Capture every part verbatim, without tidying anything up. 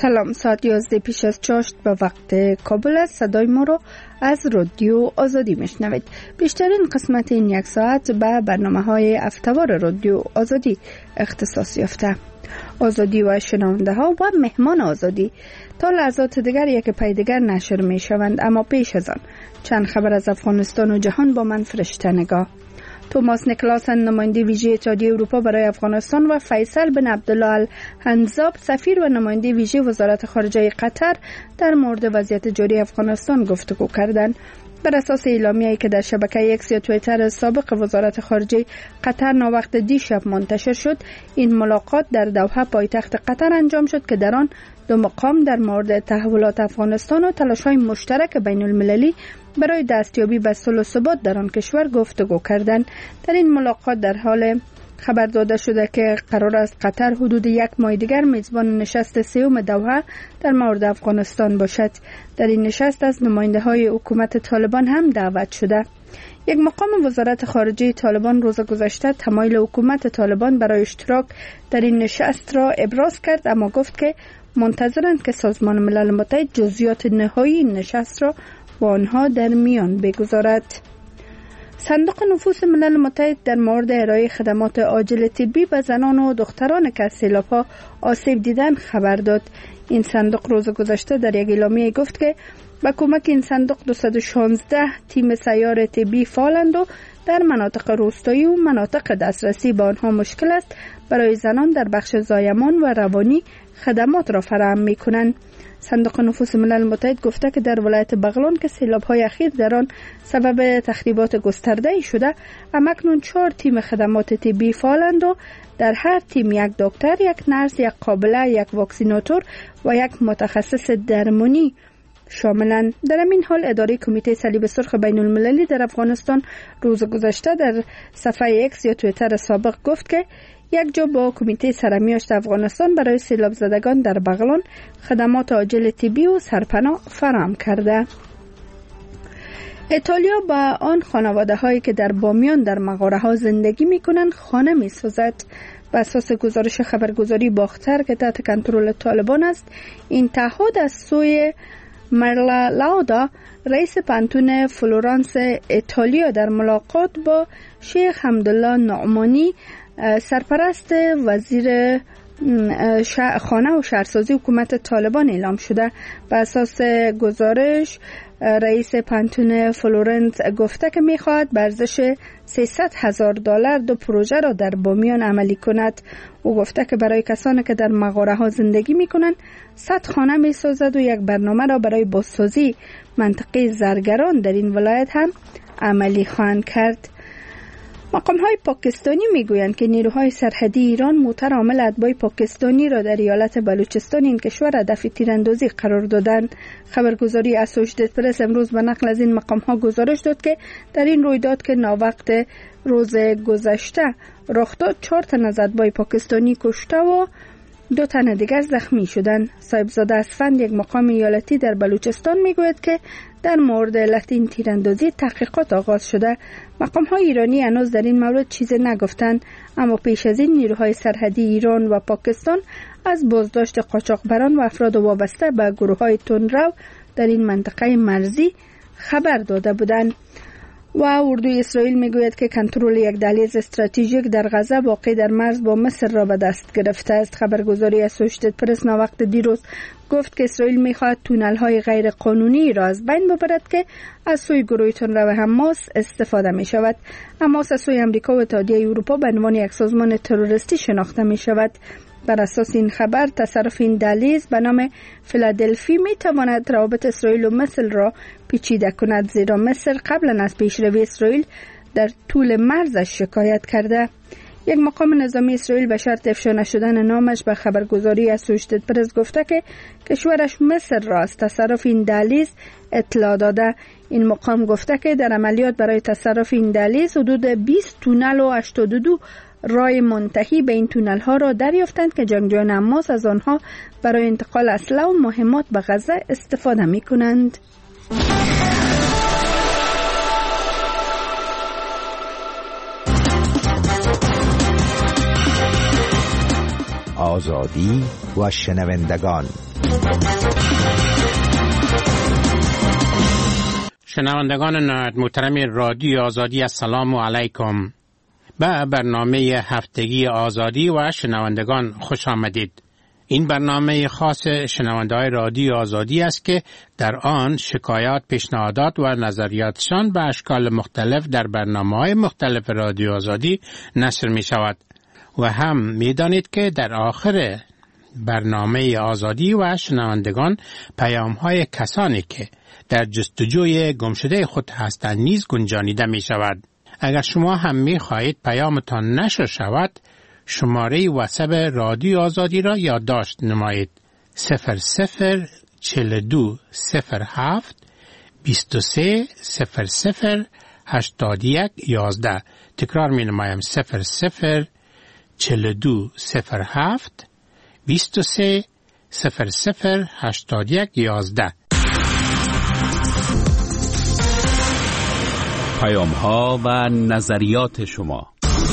سلام، ساعت یازده پیش از چاشت به وقت کابل است. صدای ما رو از رادیو آزادی میشنوید. بیشترین قسمت این یک ساعت به برنامه های هفته‌وار رادیو آزادی اختصاص یافته. آزادی و شنونده ها و مهمان آزادی تا لحظات دیگر یک پی دیگر نشر می شوند، اما پیش از آن چند خبر از افغانستان و جهان با من فرشته نگاه. توماس نیکلاسن نماینده ویژه اتحادیه اروپا برای افغانستان و فیصل بن عبدالله الحنزاب سفیر و نماینده ویژه وزارت خارجه قطر در مورد وضعیت جاری افغانستان گفتگو کردند. بر اساس اعلامیه‌ای که در شبکه ایکس یا توییتر سابق وزارت خارجه قطر ناوقت دیشب منتشر شد، این ملاقات در دوحه پایتخت قطر انجام شد که در آن دو مقام در مورد تحولات افغانستان و تلاش‌های مشترک بین المللی برای دستیابی به صلح و ثبات در آن کشور گفتگو کردند. در این ملاقات در حال خبر داده شده که قرار است قطر حدود یک ماه دیگر میزبان نشست سوم دوحه در مورد افغانستان باشد. در این نشست از نماینده‌های حکومت طالبان هم دعوت شده. یک مقام وزارت خارجه طالبان روز گذشته تمایل حکومت طالبان برای اشتراک در این نشست را ابراز کرد، اما گفت که منتظرند که سازمان ملل متحد جزئیات نهایی این نشست را با آنها در میان بگذارد. صندوق نفوس ملل متحد در مورد ارائه خدمات عاجل طبی به زنان و دختران که از سیلاب‌ها آسیب دیدن خبر داد. این صندوق روز گذشته در یک اعلامیه گفت که با کمک این صندوق دویست و شانزده تیم سیار طبی فعالند و در مناطق روستایی و مناطق دسترسی به آنها مشکل است برای زنان در بخش زایمان و روانی خدمات را فراهم می‌کنند. صندوق نفوس ملل متحد گفته که در ولایت بغلان که سیلاب‌های اخیر در آن سبب تخریبات گسترده‌ای شده، همکنون چهار تیم خدمات طبی فعالند و در هر تیم یک دکتر، یک نرس، یک قابله، یک واکسیناتور و یک متخصص درمانی شاملند. در این حال اداره کمیته صلیب سرخ بین المللی در افغانستان روز گذشته در صفحه ایکس یا توییتر سابق گفت که یک جا با کمیته سرمیاشت افغانستان برای سیلاب زدگان در بغلان خدمات عاجل طبی و سرپناه فراهم کرده. ایتالیا با آن خانواده هایی که در بامیان در مغاره ها زندگی می کنند خانه می سازد. بر اساس گزارش خبرگزاری باختر که تحت کنترل طالبان است، این تعهد از سوی مرلا لاودا رئیس پانتون فلورانس ایتالیا در ملاقات با شیخ حمدالله نعمانی سرپرست وزیر خانه و شهرسازی حکومت طالبان اعلام شده. بر اساس گزارش رئیس پانتون فلورنس گفته که می‌خواهد به ارزش سیصد هزار دلار دو پروژه را در بامیان عملی کند. او گفته که برای کسانی که در مغاره ها زندگی می‌کنند صد خانه می‌سازد و یک برنامه را برای بازسازی منطقه زرگران در این ولایت هم عملی خواهند کرد. مقام های پاکستانی میگویند که نیروهای سرحدی ایران موتر حامل اتباع پاکستانی را در ایالت بلوچستان این کشور هدف تیراندازی قرار دادند. خبرگزاری اسوشیتد پرس امروز به نقل از این مقام ها گزارش داد که در این رویداد که ناوقت روز گذشته رخ داد، چهار تن از اتباع پاکستانی کشته و دو تن دیگر زخمی شدند. صاحبزاده اسفند، یک مقام ایالتی در بلوچستان، میگوید که در مورد علت این تیراندازی تحقیقات آغاز شده. مقام های ایرانی هنوز در این مورد چیزی نگفتند، اما پیش از این نیروهای سرحدی ایران و پاکستان از بازداشت قاچاقبران و افراد وابسته به گروه های تندرو در این منطقه مرزی خبر داده بودند. و اردوی اسرائیل میگوید که کنترل یک دهلیز استراتژیک در غزه واقع در مرز با مصر را به دست گرفته است. خبرگزاری اسوشیتد پرس ناوقت دیروز گفت که اسرائیل میخواهد تونل های غیر قانونی را از بین ببرد که از سوی گروه تندرو حماس استفاده می شود. حماس از سوی امریکا و اتحادیه اروپا به عنوان یک سازمان تروریستی شناخته می شود. بر اساس این خبر تصرف این دهلیز به نام فیلادلفی می تواند روابط اسرائیل و مصر را پیچیده کند، زیرا مصر قبلا از پیشروی اسرائیل در طول مرزش شکایت کرده. یک مقام نظامی اسرائیل به شرط افشا نشدن نامش به خبرگزاری اسوشیتد پرس گفته که کشورش مصر را از تصرف این دهلیز اطلاع داده. این مقام گفته که در عملیات برای تصرف این دهلیز حدود بیست تونل و هشتاد و دو راه منتهی به این تونل ها را دریافتند که جنگجویان حماس از آنها برای انتقال اسلحه و مهمات به غزه استفاده می کنند. آزادی و شنوندگان. شنوندگان نهایت محترم رادیو آزادی، السلام علیکم. به برنامه هفتگی آزادی و شنوندگان خوش آمدید. این برنامه خاص شنونده‌های رادیو آزادی است که در آن شکایات، پیشنهادات و نظریاتشان به اشکال مختلف در برنامه‌های مختلف رادیو آزادی نشر می شود. و هم می دانید که در آخر برنامه آزادی و شنوندگان پیام‌های کسانی که در جستجوی گمشده خود هستند نیز گنجانیده می شود. اگر شما هم می خواهید پیامتان نشر شود، شماره واتساپ رادیو آزادی را یادداشت نمایید: صفر صفر چهل و دو صفر هفت بیست و سه صفر صفر هشتاد و یک یازده. تکرار می نمایم: صفر صفر چهل و دو صفر هفت بیست و سه صفر صفر هشتاد و یک یازده. پیام ها و نظریات شما.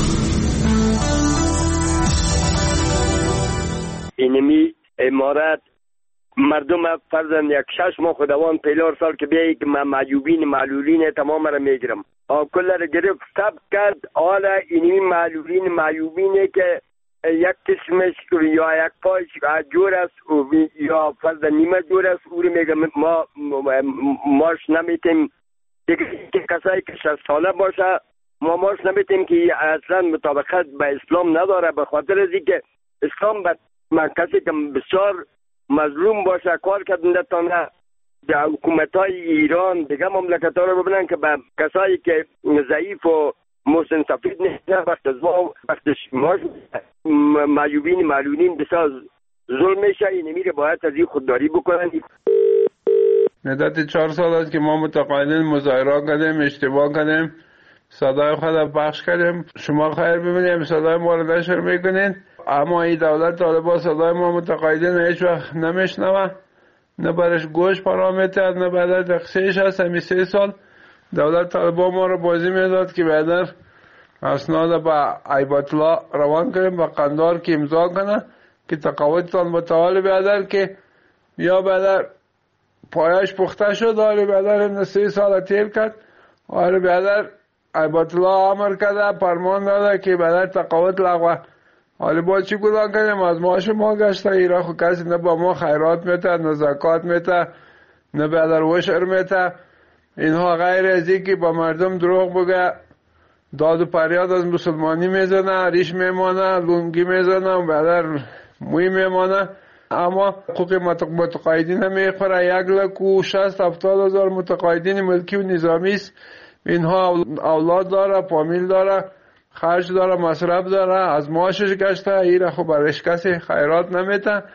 اینمی امارت مردم فرضاً یک شش ماه خداوند پیلار سال که بیایی که من معیوبین معلولین تمام را میگیرم کل را گرفت سب کرد. حالا اینمی معلولین معیوبینه که یک قسمش یا یک پایش جور است یا فرضاً نیمه جور است، او رو میگم ما ماش نمیتیم که کسایی که شصت ساله باشه ما ماش نمیتیم که اصلا مطابقت به اسلام نداره، به خاطر از اینکه اسلام به کسی که بسیار مظلوم باشه کار کردن تانه در حکومت‌های ایران دیگه مملکت‌ها رو ببینن که به کسایی که ضعیف و محسن سفید نیستن وقت از ما وقتش ماش معیوبین معلولین بسیار ظلم میشه. این میره باید از این خودداری بکنن. مدت چهار سال است که ما متقاعدین مظاهره کردیم، اشتباه کردیم، صدای خود پخش کردیم. شما خیر ببینید صدای ما رو نشر میکنین، اما این دولت طالبان صدای ما متقاعدین هیچ وقت نمیشنوه، نه برش گوش پرامیتر نه بعد تقصیرش هست. همی سه سال دولت طالبان ما رو بازی میداد که بعدر اسناد با عیبات الله روان کنیم با قندار که امضا کنه که تقاعدتان متعال بعدر که یا بعدر پایش پخته شد. آره بعدر سه سال تیر کرد. آره بعدر عیبات الله امر کرده، فرمان داده که بعدر تقاعد لغوه. حالا با چی گذار کنیم؟ از ماش ما گشته ایران خود کسی نه با ما خیرات میته نه زکات میته نه بعدر وشر میته. اینها غیر از این که با مردم دروغ بگه، داد و پریاد از مسلمانی میزنه، ریش میمانه، لونگی میزنه و بعدر موی میمانه. اما حقوق متقاعدین میخوره. یک لک و شست هفتاد هزار متقاعدین ملکی و نظامی است. اینها اولاد داره، فامیل داره، خرج داره، مصرف داره، از معاشش گشته. ایره خب برش کسی خیرات نمیته.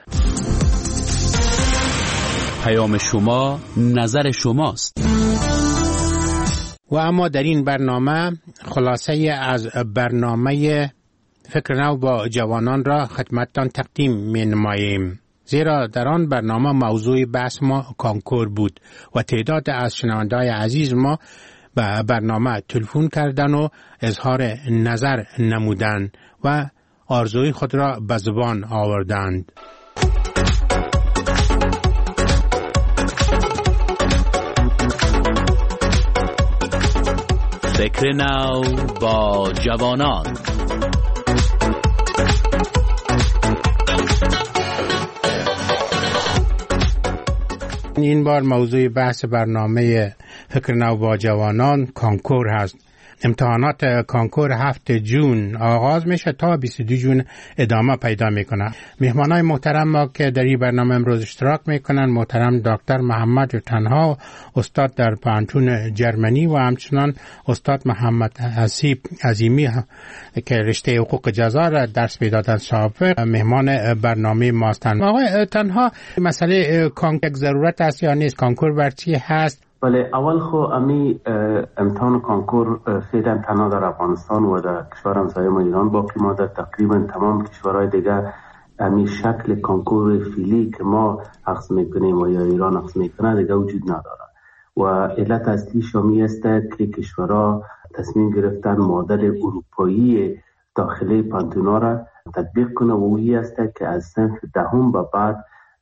پیام شما نظر شماست. و اما در این برنامه خلاصه از برنامه فکر نو با جوانان را خدمتتان تقدیم می نماییم. زیرا در آن برنامه موضوع بحث ما کانکور بود و تعداد از شنونده‌های عزیز ما به برنامه تلفن کردن و اظهار نظر نمودند و آرزوی خود را به زبان آوردند. فکر نو با جوانان. این بار موضوع بحث برنامه فکر نو با جوانان کانکور هست. امتحانات کانکور هفت جون آغاز میشه تا بیست و دو جون ادامه پیدا میکنه. مهمانای محترم ما که در این برنامه امروز اشتراک میکنن محترم دکتر محمد تنها، استاد در پانتون جرمنی، و همچنان استاد محمد حسیب عظیمی که رشته حقوق جزا را درس میدادن سابق مهمان برنامه ما هستند. آقای تنها، مسئله کانکور ضرورت است یا نیست؟ کانکور بر چی هست؟ بله، اول خو امی امتحان کانکور فعلا تنها در افغانستان و در کشور همسایه ما ایران باقی مانده. تقریبا تمام کشورهای دیگه امی شکل کانکور فعلی که ما عکس میکنیم و یا ایران عکس میکنه دیگه وجود نداره و علت اصلی شامی است که کشورها تصمیم گرفتن مدل اروپایی داخلی پانتونا را تطبیق کنه و وی است که از صنف دهم به بعد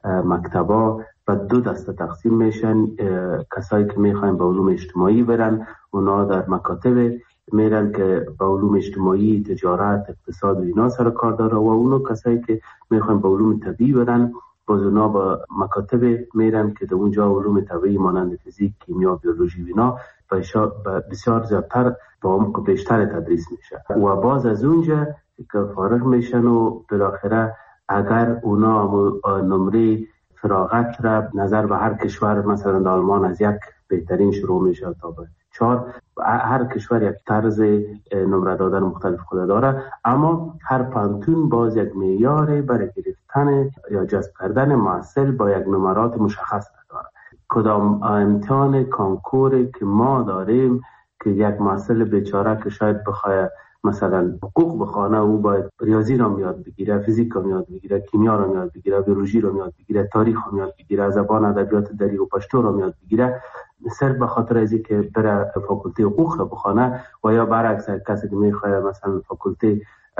مکتبا و دو دسته تقسیم میشن. کسایی که میخواین به علوم اجتماعی برن اونا در مکاتب میرن که به علوم اجتماعی، تجارت، اقتصاد و اینا سر کار داره، و اونو کسایی که میخواین به علوم طبیعی برن باز اونا به مکاتب میرن که در اونجا علوم طبیعی مانند فیزیک، کیمیا، بیولوژی و اینا بسیار زیادتر با عمق بیشتر تدریس میشه. و باز از اونجا که فارغ میشن و بالاخره اگر اونا نمره فراغت را نظر به هر کشور، مثلا در آلمان از یک بهترین شروع میشه تا به چهار، هر کشور یک طرز نمره دادن مختلف خود داره، اما هر پانتون باز یک معیار برای گرفتن یا جذب کردن محصل با یک نمرات مشخص داره. کدام امتحان کانکوری که ما داریم که یک محصل بیچاره که شاید بخواد مثلا حقوق بخونه، او باید ریاضی را میاد بگیره، فیزیک را میاد بگیره، کیمیا را میاد بگیره، بیولوژی را میاد بگیره، تاریخ را میاد بگیره، زبان ادبیات دری و پشتو را میاد بگیره، صرف به خاطر از اینکه بره فاکولته حقوق را بخونه، و یا برعکس کسی که میخواد مثلا فاکولته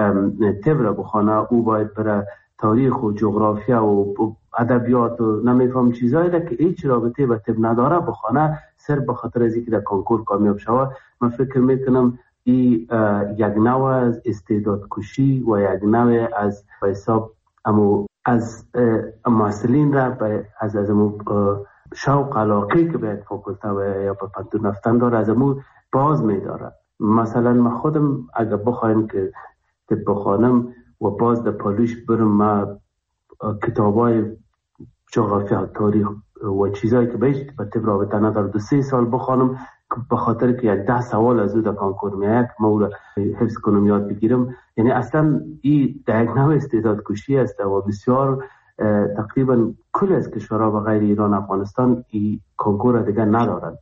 طب را بخونه، او باید بره تاریخ و جغرافیا و ادبیات و نمیفهم چیزایی را که هیچ رابطه به طب نداره بخونه، صرف به خاطر از اینکه در کنکور کامیاب شود. من فکر میکنم این یک نوع از استعداد کشی و یک نوع از حساب امو از محصلین را از از امو شوق علاقه که به یک فاکولته و یا به پانتون رفتن داره از امو باز میداره. مثلا من خودم اگر بخوایم که طب بخوانم و باز در پالوش برم، ما کتابای جغرافیا، تاریخ و چیزایی که بهش به طب رابطه نداره دو سه سال بخوانم به خاطر که یک ده سوال از او در کانکور میاد ما او را حفظ کنم یاد بگیرم. یعنی اصلا این در یک نوع استعداد کشی است و بسیار تقریبا کل از کشورها و غیر ایران افغانستان این کانکور دیگه ندارن.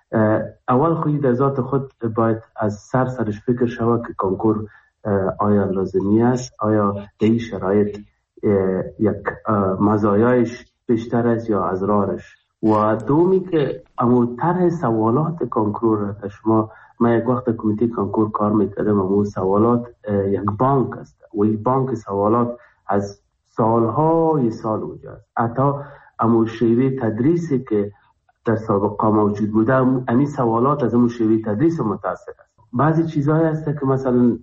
اول خودی در ذات خود باید از سر سرش فکر شود که کانکور آیا لازمی است، آیا در این شرایط یک مزایایش بیشتر است یا اضرارش. و دومی که امو طرح سوالات کانکور شما، من یک وقت کمیته کانکور کار میکردم، امو سوالات یک بانک است و این بانک سوالات از سالهای سال اونجا است. حتی امو شیوه تدریسی که در سابقه موجود بوده امی سوالات از امو شیوه تدریس متاثر است. بعضی چیزهایی هست که مثلا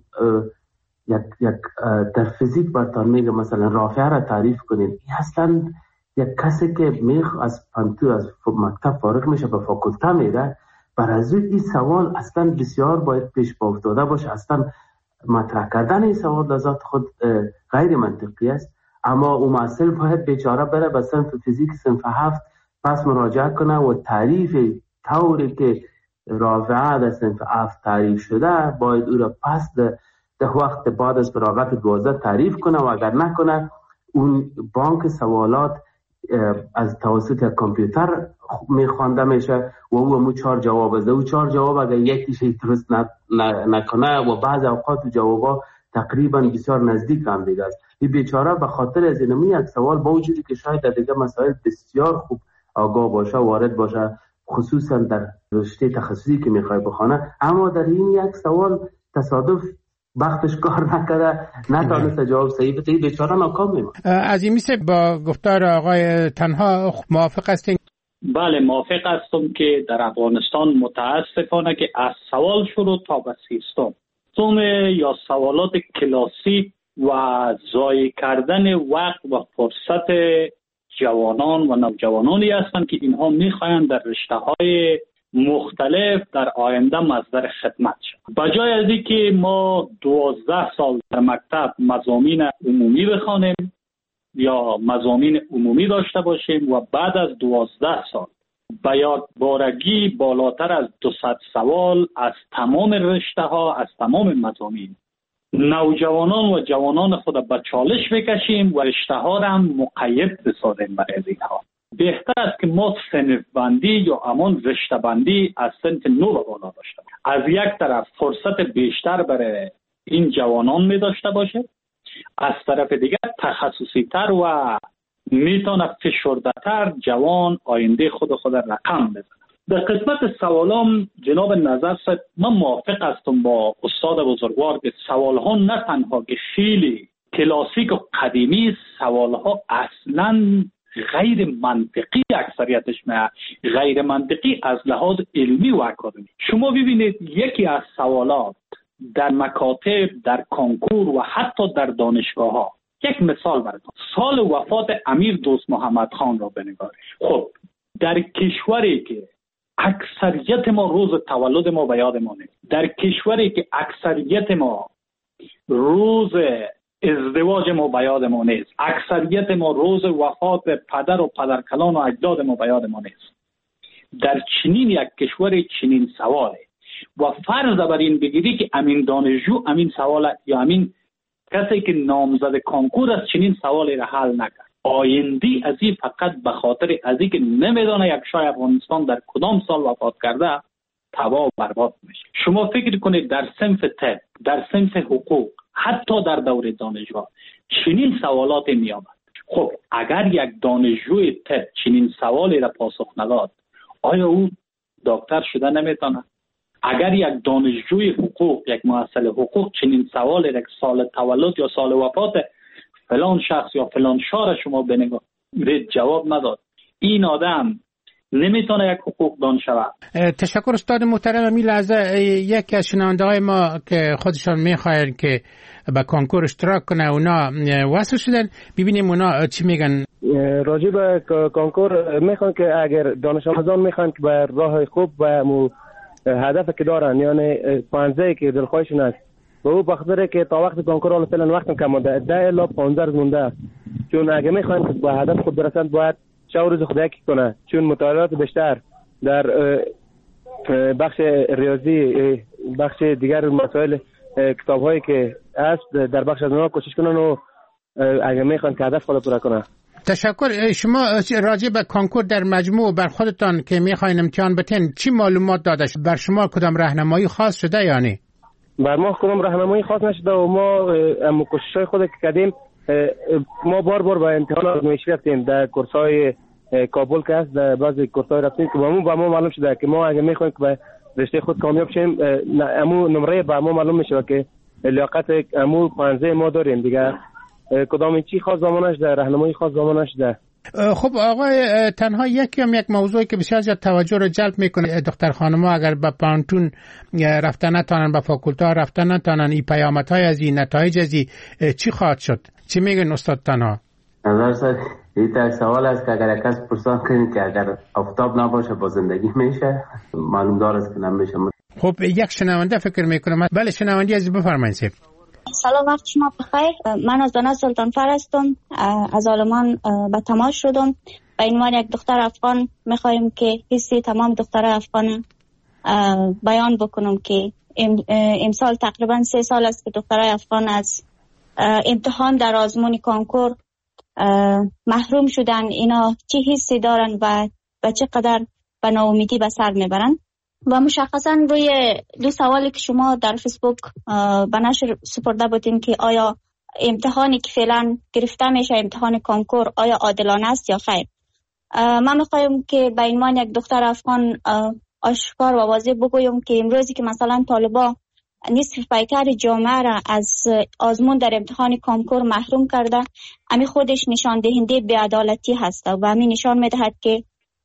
یک یک در فیزیک براتون میگه مثلا رافعه را تعریف کنین، این اصلا یک کسی که میخ از پانتو از مکتب فارغ میشه به فاکولته میره، بر از این سوال اصلا بسیار باید پیش با افتاده باشه. اصلا مطرح کردن این سوال در ذات خود غیر منطقی است، اما اون محصل باید بیچاره بره به صنف فیزیک صنف هفت پس مراجعه کنه و تعریف طوری که رافعه در صنف هفت تعریف شده باید او را پس در وقت بعد از فراغت دوازده تعریف کنه، و اگر نکنه اون بانک سوالات از توسط کامپیوتر میخوانده میشه و او همون چهار جواب است. او چهار جواب اگر یکیش درست نکنه و بعض اوقات جوابا تقریبا بسیار نزدیک هم دیگه است. این بیچاره به خاطر از اینمی یک سوال با وجودی که شاید در دیگه مسائل بسیار خوب آگاه باشه وارد باشه، خصوصا در رشته تخصصی که میخوای بخونه، اما در این یک سوال تصادف وقتش کار نکرده نتونست جواب صحیح بده، بیچاره ناکام میمونه. از این میشه با گفتار آقای تنها موافق هستین؟ بله موافق هستم که در افغانستان متاسفانه که از سوال شروع تا به سیستم توم یا سوالات کلاسی و ضایع کردن وقت و فرصت جوانان و نوجوانانی هستند که اینها میخواهند در رشته‌های مختلف در آینده مصدر خدمت شد. بجای از اینکه ما دوازده سال در مکتب مضامین عمومی بخوانیم یا مضامین عمومی داشته باشیم و بعد از دوازده سال به یادبارگی بالاتر از دوصد سوال از تمام رشته ها از تمام مضامین نوجوانان و جوانان خود به چالش بکشیم و رشته ها را هم مقید بسازیم برای اینها. بهتر است که ما صنف بندی یا همان رشته بندی از صنف نو به بالا داشته باشیم. از یک طرف فرصت بیشتر برای این جوانان می داشته باشه، از طرف دیگر تخصصی تر و میتونه فشرده تر جوان آینده خود خود رقم بزنه. در قسمت سوالام جناب نظر صاحب من موافق هستم با استاد بزرگوار که سوالها نه تنها که خیلی کلاسیک و قدیمی، سوالها اصلا غیر منطقی اکثریتش نه، غیر منطقی از لحاظ علمی و اکادمی. شما ببینید یکی از سوالات در مکاتب، در کنکور و حتی در دانشگاه ها، یک مثال براتون، سال وفات امیر دوست محمد خان را بنگارید. خب در کشوری که اکثریت ما روز تولد ما به یاد ما نیست، در کشوری که اکثریت ما روز ازدواج ما به یاد ما نیست، اکثریت ما روز وفات پدر و پدرکلان و اجداد ما به یاد ما نیست، در چنین یک کشور چنین سواله و فرض بر این بگیری که امین دانشجو امین سوال یا امین کسی که نامزد کنکور است چنین سوالی را حل نکرد، آیندی از این فقط به خاطر از این که نمیدانه یک شاه افغانستان در کدام سال وفات کرده تباه و برباد میشه. شما فکر کنید در صنف طب، در صنف حقوق، حتی در دوره دانشگاه چنین سوالات میآمد. خب اگر یک دانشجوی طب چنین سوالی را پاسخ نداد، آیا او دکتر شده نمیتونه؟ اگر یک دانشجوی حقوق، یک محصل حقوق چنین سوالی را سال تولد یا سال وفات فلان شخص یا فلان شاه شما بنگارید جواب نداد، این آدم نمیتونه یک حقوق دان شود. تشکر استاد محترم. می لحظه یکی از شنونده های ما که خودشان میخواین که با کنکور اشتراک کنه اونا وصل شدن، ببینیم اونا چی میگن. راجع به کنکور میخوان که اگر دانش آموزان میخوان که به راه خوب و هدف که دارن، یعنی پانزه که دلخواهشون است و او بخاطر که تا وقت کنکور حالا فعلا وقت کم مونده، ده الی پانزده روز مونده، چون اگه میخوان که به هدف خود برسند باید شب روز خودکی کنه، چون مطالعات بیشتر در بخش ریاضی، بخش دیگر مسائل کتاب هایی که هست در بخش از اونها کوشش کنن و اگه میخوان که هدف خود پورا کنه. تشکر. شما راجع به کنکور در مجموع بر خودتان که میخواین امتحان بتین چی معلومات داده شد؟ بر شما کدام راهنمایی خاص شده یا نه؟ بر ما کدام راهنمایی خاص نشده و ما ام کوشش‌های خود که کردیم، ما بار بار به امتحان آزمایشی رفتیم در کورس‌های کابل که هست، در بعضی کورس‌های رفتیم که با ما با ما معلوم شده که ما اگه میخوایم که به رشته خود کامیاب شیم، امو نمره با ما معلوم میشه که لیاقت امو پانزده ما داریم دیگه. کدام چی خاص زمانش در راهنمایی خاص زمانش ده. خب آقای، تنها یکی هم یک موضوعی که بسیار زیاد توجه رو جلب میکنه دختر خانم‌ها اگر به پانتون رفتن نتونن، به فاکولته رفتن نتونن، این پیامدهای از این نتایج از این چی خواهد شد؟ چی میگن استاد تنها؟ نظر سر این سوال است که اگر کس پرسان کنید که اگر آفتاب نباشه با زندگی میشه، معلوم دار است که نمیشه. خب یک شنونده فکر میکنم. بله شنوندی عزیز بفرمایید. سلام، وقت شما بخیر. من از دانش سلطانفر هستم، از آلمان به تماس شدم. به عنوان یک دختر افغان میخوایم که حسی تمام دختر افغان بیان بکنم که امسال تقریبا سه سال است که دخترای افغان از امتحان در آزمون کنکور محروم شدن. اینا چه حسی دارن و به چقدر به ناامیدی به سر میبرن؟ و مشخصا روی دو سوالی که شما در فیسبوک به نشر سپرده بودین که آیا امتحانی که فعلا گرفته میشه امتحان کنکور آیا عادلانه است یا خیر، من میخوایم که به عنوان یک دختر افغان آشکار و واضح بگویم که امروزی که مثلا طالبا نصف پیکر جامعه را از آزمون در امتحان کنکور محروم کرده، امی خودش نشان دهنده بی‌عدالتی هست و امی نشان میدهد که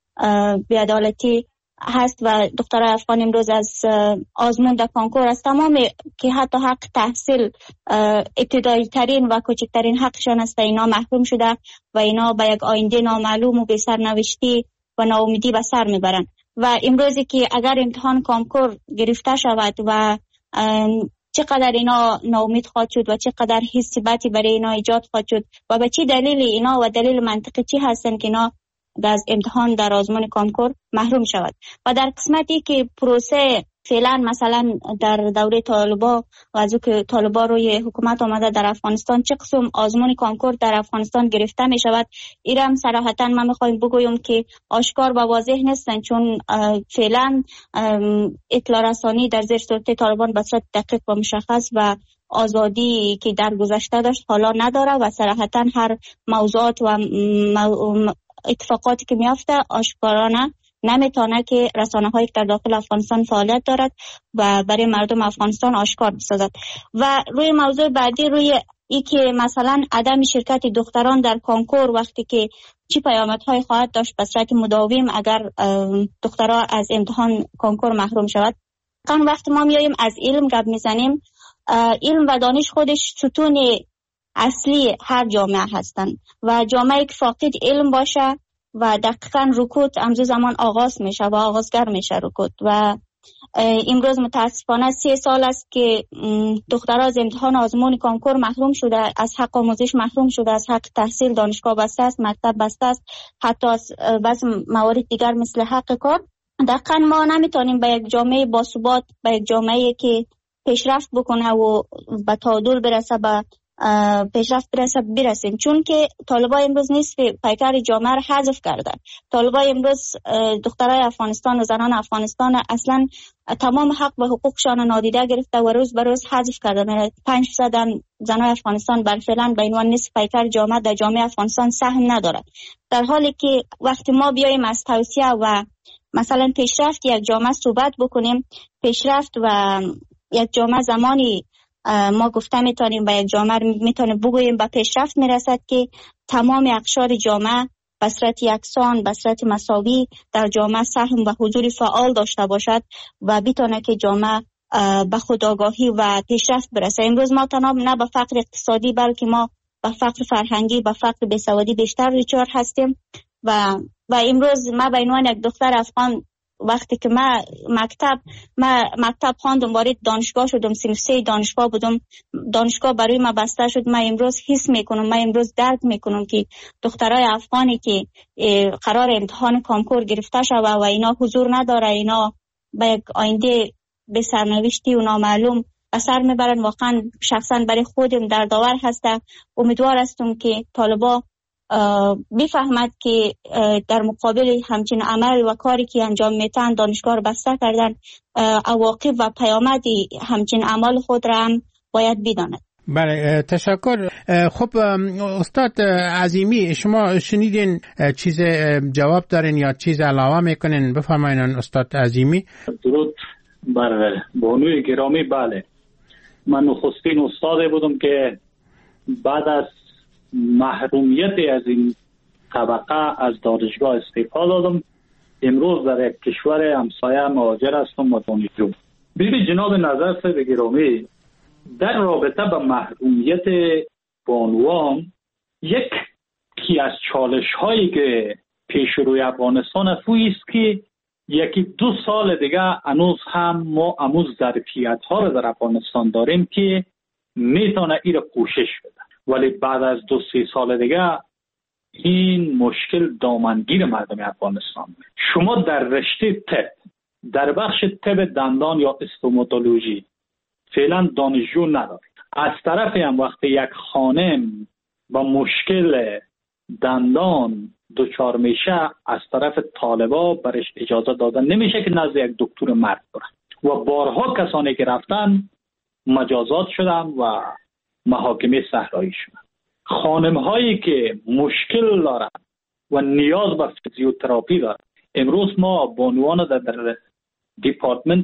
بی‌عدالتی هست و دختر افغان امروز از آزمون در کنکور از تمام که حتی حق تحصیل ابتدایی ترین و کوچکترین حقشان است اینا محروم شده و اینا به یک آینده نامعلوم و به سرنوشتی و ناامیدی به سر میبرن. و امروزی که اگر امتحان کنکور گرفته شود و چقدر اینا ناامید خواهد شد و چقدر حس بدی برای اینا ایجاد خواهد شد و به چی دلیل اینا و دلیل منطقی چی هستن که اینا از امتحان در آزمون کنکور محروم شود. و در قسمتی که پروسه فعلا مثلا در دوره طالبا و از که طالبا روی حکومت آمده در افغانستان چه قسم آزمون کنکور در افغانستان گرفته می شود، ایرم صراحتا من میخوایم بگویم که آشکار و واضح نیستن، چون فعلا اطلاع رسانی در زیر سلطه طالبان به صورت دقیق و مشخص و آزادی که در گذشته داشت حالا نداره و صراحتا هر موضوعات و مو... اتفاقاتی که میافته آشکارانه نمیتونه که رسانه هایی که در داخل افغانستان فعالیت دارد و برای مردم افغانستان آشکار بسازد. و روی موضوع بعدی، روی ای که مثلا عدم شرکت دختران در کنکور وقتی که چی پیامدهای خواهد داشت به صورت مداوم اگر دخترها از امتحان کنکور محروم شود. کان وقت ما میاییم از علم گپ میزنیم، علم و دانش خودش ستون اصلی هر جامعه هستند و جامعه که فاقد علم باشه و دقیقاً رکود امروز زمان آغاز میشه و آغازگر میشه رکود. و امروز متاسفانه سه سال است که دخترها از امتحان آزمون کنکور محروم شده، از حق آموزش محروم شده، از حق تحصیل، دانشگاه بسته است، مکتب بسته است، حتی از بعض موارد دیگر مثل حق کار. دقیقاً ما نمیتونیم به یک جامعه باثبات، به یک جامعه که پیشرفت بکنه و به تعادل برسه، به پیشرفت برسه برسیم، چون که طالبان امروز نصف پیکر جامعه را حذف کردن. طالبان امروز دخترای افغانستان و زنان افغانستان اصلا تمام حق و حقوقشان نادیده گرفته و روز به روز حذف کردن. پنج درصد زنان افغانستان بر فعلا به عنوان نصف پیکر جامعه در جامعه افغانستان سهم ندارد، در حالی که وقتی ما بیایم از توسعه و مثلا پیشرفت یک جامعه صحبت بکنیم، پیشرفت و یک جامعه زمانی ما گفته میتونیم به یک جامعه میتونیم بگوییم به پیشرفت میرسد که تمام اقشار جامعه به صورت یکسان، به صورت مساوی در جامعه سهم و حضور فعال داشته باشد و بتونه که جامعه به خودآگاهی و پیشرفت برسه. امروز ما تنها نه به فقر اقتصادی بلکه ما به فقر فرهنگی، به فقر بیسوادی بیشتر دچار هستیم. و و امروز ما به عنوان یک دختر افغان وقتی که ما مکتب ما مکتب خواندم، وارد دانشگاه شدم، صنف سه دانشگاه بودم، دانشگاه برای ما بسته شد، ما امروز حس میکنم، ما امروز درک میکنم که دخترای افغانی که قرار امتحان کنکور گرفته شده و اینا حضور نداره، اینا به یک آینده به سرنوشتی و نامعلوم اثر میبرن. واقعا شخصا برای خودم دردآور هسته. امیدوار هستم که طالبان بفهمد که در مقابل همچین عمل و کاری که انجام میتن دانشگاه رو بسته کردن، عواقب و پیامد همچین عمل خود را هم باید بداند. بله، تشکر. خب استاد عظیمی، شما شنیدین چیز جواب دارین یا چیز علاوه میکنین؟ بفرمایین استاد عظیمی. درود بر بانوی گرامی. بله، من نخستین استاد بودم که بعد از محرومیت از این طبقه از دانشگاه استعفا دادم. امروز در یک کشور همسایه مهاجر هستم و دانشجو. ببین جناب نظر صاحب گرامی، در رابطه با محرومیت بانوان، یکی از چالش هایی که پیش روی افغانستان است است که یکی دو سال دیگه هنوز هم ما هنوز ظرفیت ها رو در افغانستان داریم که میتونه این رو پوشش بده، ولی بعد از دو سه سال دیگه این مشکل دامنگیر مردم افغانستان. شما در رشته طب، در بخش طب دندان یا استوماتولوژی فعلا دانشجو ندارید. از طرف هم وقتی یک خانم با مشکل دندان دچار میشه، از طرف طالبا برش اجازه دادن نمیشه که نزد یک دکتر مرد بره و بارها کسانی که رفتن مجازات شدن و محاکمه صحرایی شدن. خانم هایی که مشکل دارن و نیاز به فیزیوتراپی دارن، امروز ما بانوان در, در دیپارتمنت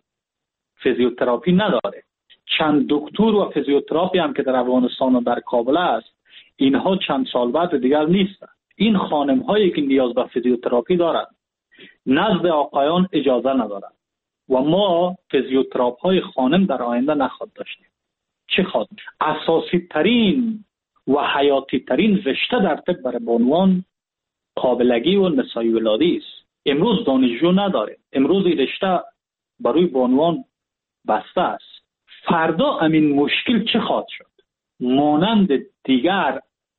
فیزیوتراپی نداره. چند دکتر و فیزیوتراپی هم که در افغانستان و در کابل است، اینها چند سال بعد دیگر نیستن. این خانم هایی که نیاز به فیزیوتراپی دارن نزد آقایان اجازه ندارن و ما فیزیوتراپ های خانم در آینده نخواهد داشتیم. چه خواهد؟ اساسی ترین و حیاتی ترین رشته در طب برای بانوان قابلگی و نسای ولادی است. امروز دانشجو نداره، امروز این رشته برای بانوان بسته است. فردا همین مشکل چه خواهد شد؟ مانند دیگر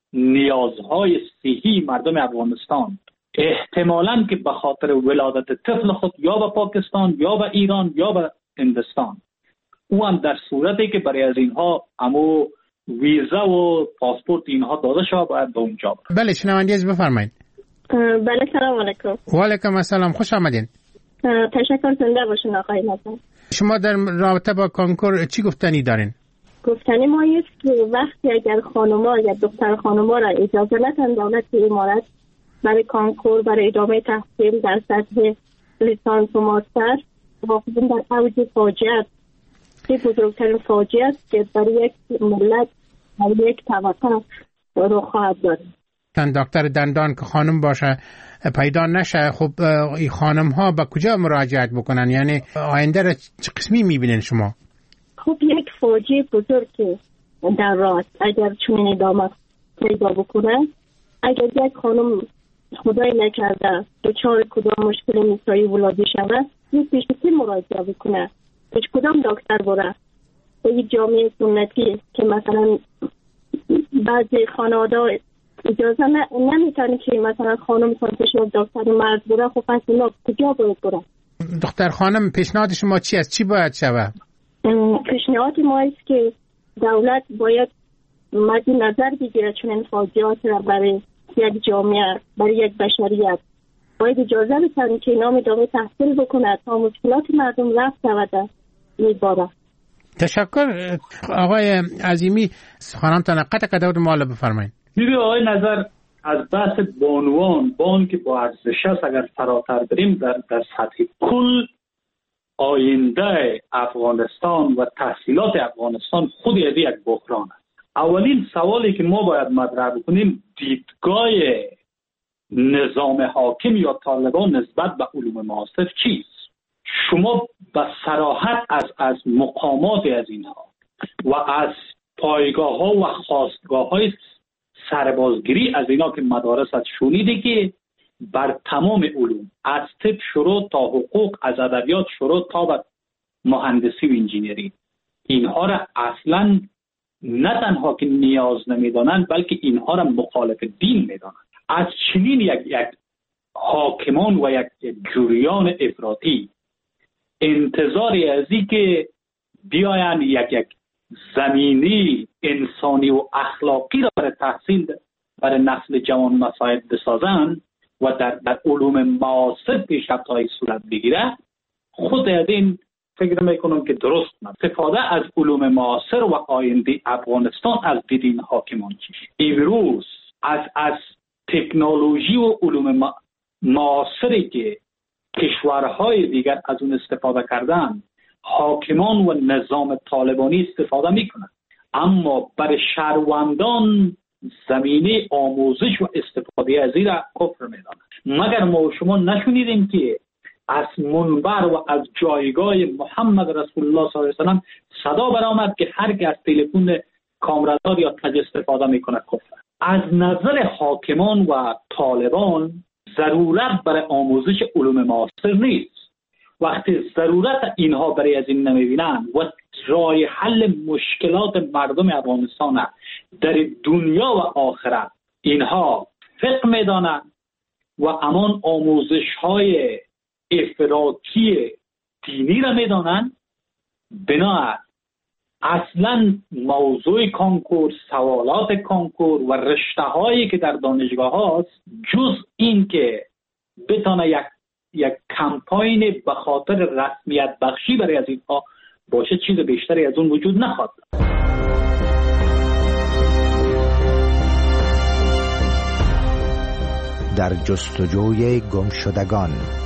نیازهای صحی مردم افغانستان احتمالاً که به خاطر ولادت طفل خود یا به پاکستان یا به ایران یا به هندوستان، او هم در صورتی که برای از اینها امو ویزا و پاسپورت اینها داده شود باید به اونجا برد. بله، شنونده عزیز بفرمایید. بله، سلام علیکم. و علیکم السلام، خوش آمدین. تشکر، زنده باشین آقای نظر. شما در رابطه با کنکور چی گفتنی دارین؟ گفتنی ما است که وقتی اگر خانوما یا دختر خانوما را اجازه ندن دولت امارات برای کنکور، برای ادامه تحصیل در سطح لیسانس و ماستر، واقعا در اوج فاجعه است. این بزرگترین فاجعه است که برای یک ملت یک توقف رو خواهد داد. دکتر دندان که خانم باشه پیدا نشه، خب این خانم ها به کجا مراجعت بکنن؟ یعنی آینده را چه قسمی میبینین شما؟ خب یک فوجی بزرگ که در راه اگر چون ادامه پیدا بکنه، اگر یک خانم خدای نکرده دچار کدام مشکل نسایی ولادی شود، یک پیشکی مراجعه بکنه، هیچ کدام دکتر بره به یک جامعه سنتی که مثلا بعضی خانواده اجازه نمیتونه که مثلا خانم کنتش دکتر مرد بره، خب پس اینا کجا باید بره؟ دختر خانم پیشنهاد شما چی است؟ چی باید شود؟ پیشنهاد ما است که دولت باید مد نظر بگیره چون این فاجعات را برای یک جامعه، برای یک بشریت باید اجازه بتونه که نام ادامه تحصیل بکنه تا مشکلات مردم رفع شود. میباره. تشکر آقای عظیمی. خانمتان قطع قدر مالا بفرمایید. میبینید آقای نظر از بحث بانوان بان که با ارزش است اگر فراتر بریم در, در سطح کل آینده افغانستان و تحصیلات افغانستان خود از یک بحران است. اولین سوالی که ما باید مطرح بکنیم دیدگاه نظام حاکم یا طالبان نسبت به علوم معاصر چیست؟ شما به صراحت از از مقامات از اینها و از پایگاه ها و خواستگاه های سربازگیری از اینا که مدارس از شنیده که بر تمام علوم از طب شروع تا حقوق، از ادبیات شروع تا به مهندسی و انجینری، اینها را اصلا نه تنها که نیاز نمیدانند بلکه اینها را مخالف دین میدانند. از چنین یک یک حاکمان و یک, یک جریان افراطی انتظاری ازی که بیاین یک یک زمینی انسانی و اخلاقی را برای تحصیل برای نسل جوان مساعد بسازند و در, در علوم معاصر پیشرفت‌های صورت بگیره، خود از این فکر میکنم که درست نه. استفاده از علوم معاصر و آینده افغانستان از دید این حاکمان چیست؟ امروز از از تکنولوژی و علوم معاصری که کشورهای دیگر از اون استفاده کردن، حاکمان و نظام طالبانی استفاده میکنند، اما برای شهروندان زمینه آموزش و استفاده از این را کفر میدانند. مگر ما و شما نشنیدیم که از منبر و از جایگاه محمد رسول الله صلی الله علیه و سلم صدا برآمد که هر کی از تلفن کامرادار یا تج استفاده میکنه کفر. از نظر حاکمان و طالبان ضرورت برای آموزش علوم معاصر نیست. وقتی ضرورت اینها برای از این نمیبینن و راه حل مشکلات مردم افغانستان در دنیا و آخرت اینها فقه میدانند و امان آموزش های افراطی دینی را میدانند، بنابراین اصلا موضوع کانکور، سوالات کانکور و رشته هایی که در دانشگاه هاست جز این که بتانه یک یک کمپاین به خاطر رسمیت بخشی برای از اینها باشه، چیز بیشتری از اون وجود نخواهد. در جستجوی گمشدگان.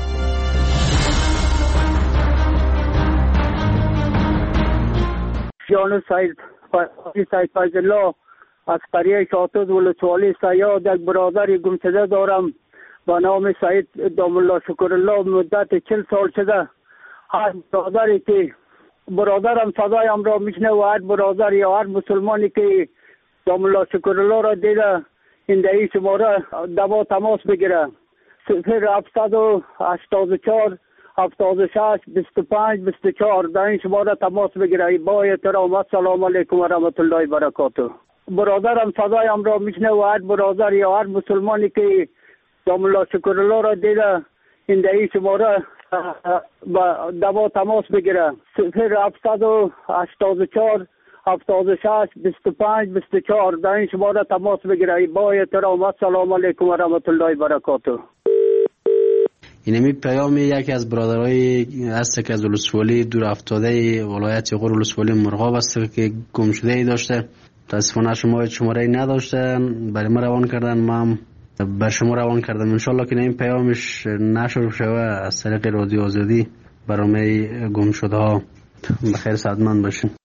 جان سید سید فیض الله از قریه شاطد ولسوالی سیاد یک برادر گمشده دارم با نام سید دام الله شکر الله. مدت چل سال شده هر برادری که برادرم صدایم را میشنه و هر برادر یا هر مسلمانی که دام الله شکر الله را دیده این دهی شماره دوا تماس بگیره. صفر هفتصد و هشتاد و چهار هفتاد و شش بیست و پنج بیست و چهار در این شماره تماس بگیره. با احترام السلام علیکم و رحمت الله و برکاته. برادرم صدایم را میشنه و هر برادر یا هر مسلمانی که دام الله شکر الله را دیده این دهی شماره با دوا تماس بگیره. صفر هفتصد و هشتاد و چهار هفتاد و شش بیست و پنج بیست و چهار در این شماره تماس بگیره. با احترام السلام علیکم و رحمت الله و برکاته. اینمی پیام یکی از برادرای است که از ولسوالی دور افتاده ولایت غور ولسوالی مرغاب است که گم شده ای داشته. متاسفانه شما شماره نداشته، برای ما روان کردن، ما به شما روان کردم. انشالله که این پیامش نشر شوه از طریق رادیو آزادی برای گم شده ها. بخیر سعادتمند باشین.